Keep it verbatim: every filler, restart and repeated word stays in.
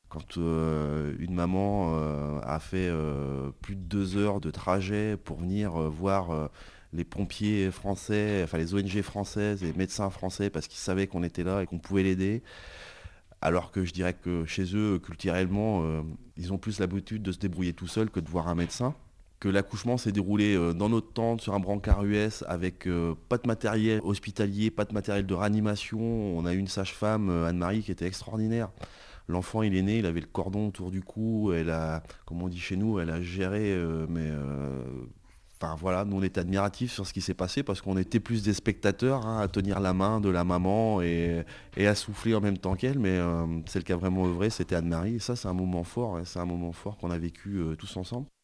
Quand euh, une maman euh, a fait euh, plus de deux heures de trajet pour venir euh, voir euh, les pompiers français, enfin les O N G françaises et les médecins français parce qu'ils savaient qu'on était là et qu'on pouvait l'aider, alors que je dirais que chez eux, culturellement, euh, ils ont plus l'habitude de se débrouiller tout seuls que de voir un médecin. Que l'accouchement s'est déroulé euh, dans notre tente sur un brancard U S avec euh, pas de matériel hospitalier, pas de matériel de réanimation. On a eu une sage-femme, euh, Anne-Marie, qui était extraordinaire. L'enfant, il est né, il avait le cordon autour du cou, elle a, comme on dit chez nous, elle a géré, euh, mais euh, enfin voilà, nous on était admiratifs sur ce qui s'est passé parce qu'on était plus des spectateurs hein, à tenir la main de la maman et, et à souffler en même temps qu'elle, mais euh, celle qui a vraiment œuvré, c'était Anne-Marie, et ça c'est un moment fort, hein, c'est un moment fort qu'on a vécu euh, tous ensemble.